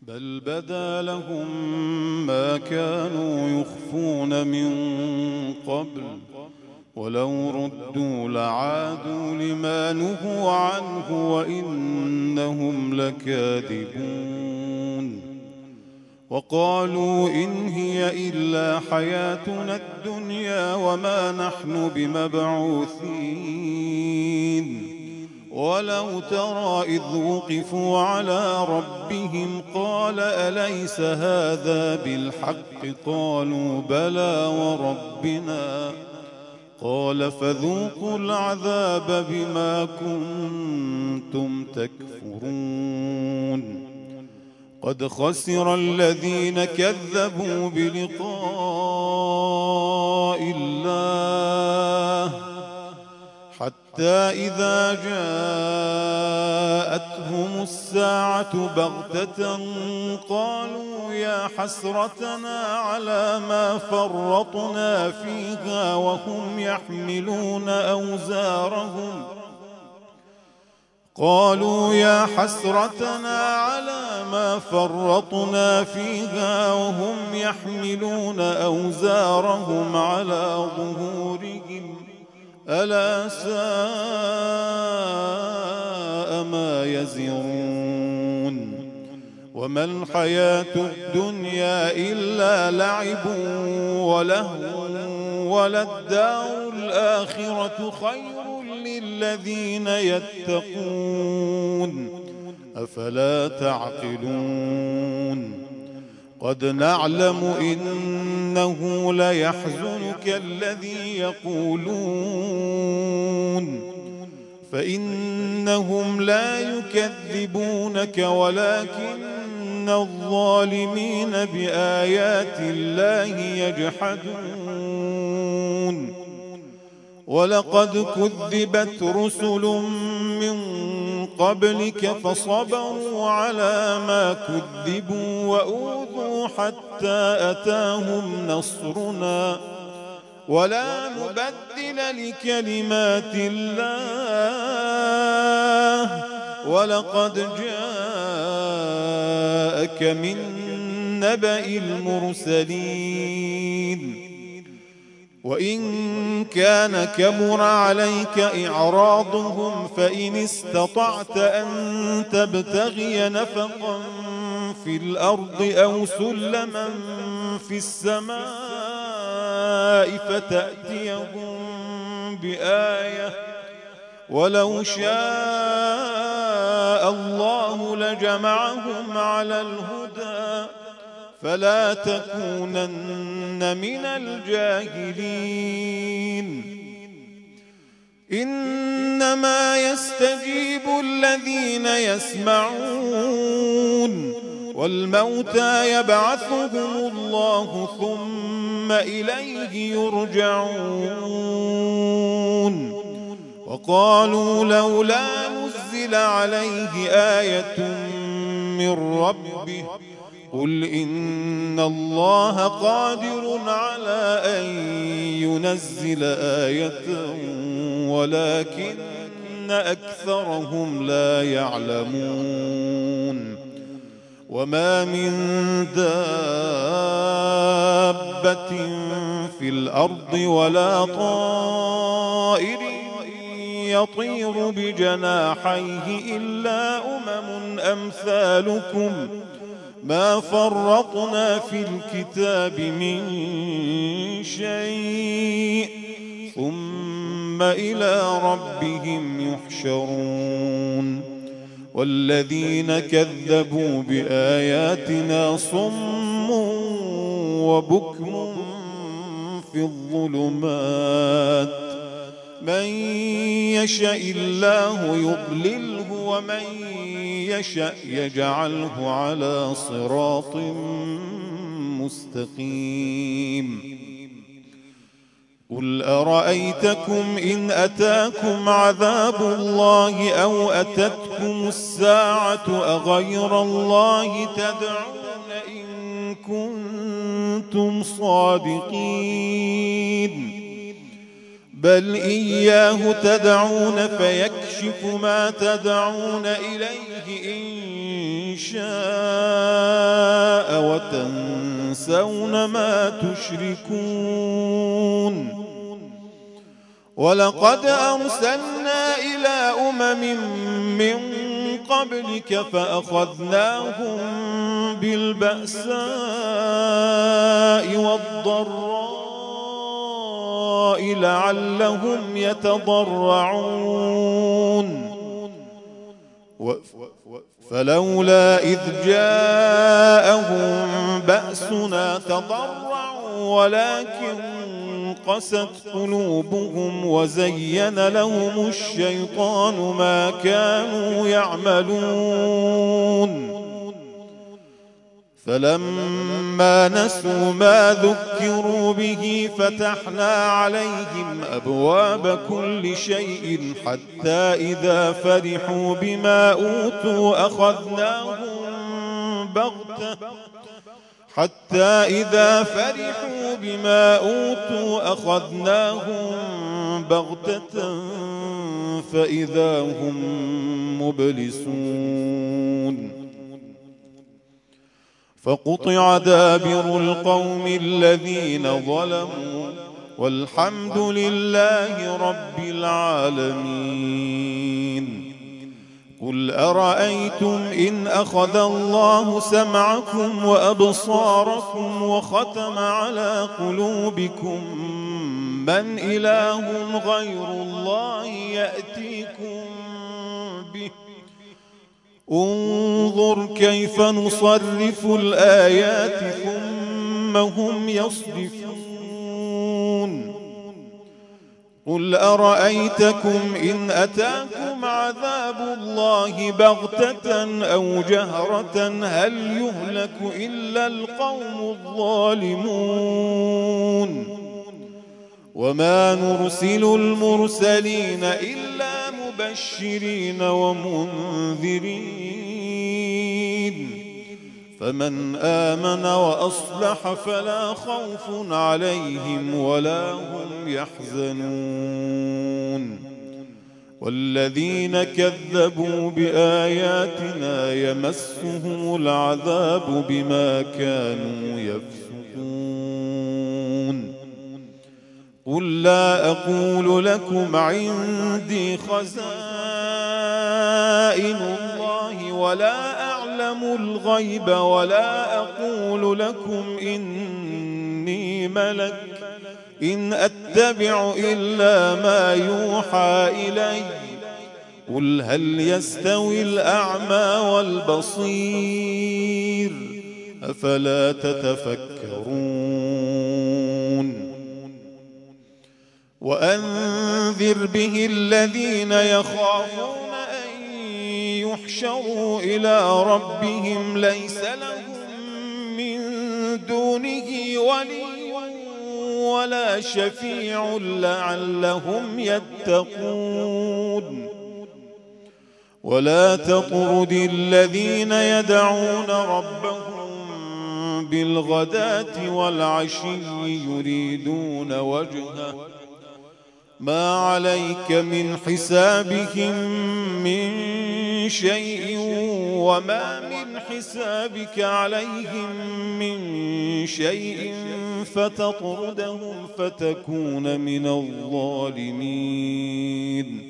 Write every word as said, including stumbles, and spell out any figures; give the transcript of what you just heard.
بل بدا لهم ما كانوا يخفون من قبل ولو ردوا لعادوا لما نهوا عنه وإنهم لكاذبون. وقالوا إن هي إلا حياتنا الدنيا وما نحن بمبعوثين. ولو ترى إذ وقفوا على ربهم قال أليس هذا بالحق قالوا بلى وربنا قال فذوقوا العذاب بما كنتم تكفرون. قد خسر الذين كذبوا بلقاء الله حتى إذا جاءتهم الساعة بغتة قالوا يا حسرتنا على ما فرطنا فيها وهم يحملون أوزارهم قالوا يا حسرتنا على ما فرطنا فيها وهم يحملون أوزارهم على ظهورهم ألا ساء ما يزرون. وما الحياة الدنيا إلا لعب ولهو وللدار الآخرة خير للذين يتقون أفلا تعقلون. قد نعلم إنه ليحزنك الذي يقولون فإنهم لا يكذبونك ولكن الظالمين بآيات الله يجحدون. ولقد كذبت رسل من قبلك فصبروا على ما كذبوا وأوذوا حتى أتاهم نصرنا ولا مبدل لكلمات الله ولقد جاءك من نبأ المرسلين. وإن كان كبر عليك إعراضهم فإن استطعت أن تبتغي نفقا في الأرض أو سلما في السماء فتأتيهم بآية ولو شاء الله لجمعهم على الهدى فلا تكونن من الجاهلين. إنما يستجيب الذين يسمعون والموتى يبعثهم الله ثم إليه يرجعون. وقالوا لولا نزل عليه آية من ربه قل إن الله قادر على أن ينزل آية ولكن أكثرهم لا يعلمون. وما من دابة في الأرض ولا طائر يطير بجناحيه إلا أمم أمثالكم ما فرطنا في الكتاب من شيء ثم إلى ربهم يحشرون. والذين كذبوا بآياتنا صم وبكم في الظلمات من يشاء الله يضلله ومن يشاء يجعله على صراط مستقيم. قل أرأيتكم إن أتاكم عذاب الله أو أتتكم الساعة أغير الله تدعون إن كنتم صادقين بل إياه تدعون فيكشف ما تدعون إليه إن شاء تنسون ما تشركون ولقد أرسلنا إلى أمم من قبلك فأخذناهم بالبأساء والضراء لعلهم يتضرعون فلولا إذ جاءهم بأسنا تضرعوا ولكن قست قلوبهم وزين لهم الشيطان ما كانوا يعملون فلما نسوا ما ذكروا به فتحنا عليهم أبواب كل شيء حتى إذا فرحوا بما أوتوا أخذناهم بغتة حتى إذا فرحوا بما أوتوا أخذناهم بغتة فإذا هم مبلسون فقطع دابر القوم الذين ظلموا والحمد لله رب العالمين قل أرأيتم إن أخذ الله سمعكم وأبصاركم وختم على قلوبكم من إله غير الله يأتيكم به انظر كيف نصرف الآيات ثم هم يصدفون قل أرأيتكم إن أتاكم عذاب الله بغتة أو جهرة هل يهلك إلا القوم الظالمون وما نرسل المرسلين إلا مبشرين ومنذرين فمن آمن وأصلح فلا خوف عليهم ولا هم يحزنون والذين كذبوا بآياتنا يمسهم العذاب بما كانوا يفسقون قل لا أقول لكم عندي خزائن الله ولا أعلم الغيب ولا أقول لكم إني ملك إن أتبع إلا ما يوحى إلي قل هل يستوي الأعمى والبصير أفلا تتفكرون وأنذر به الذين يخافون أن يحشروا إلى ربهم ليس لهم من دونه ولي ولا شفيع لعلهم يتقون ولا تطرد الذين يدعون ربهم بالغداة والعشي يريدون وجهه ما عليك من حسابهم من شيء وما من حسابك عليهم من شيء فتطردهم فتكون من الظالمين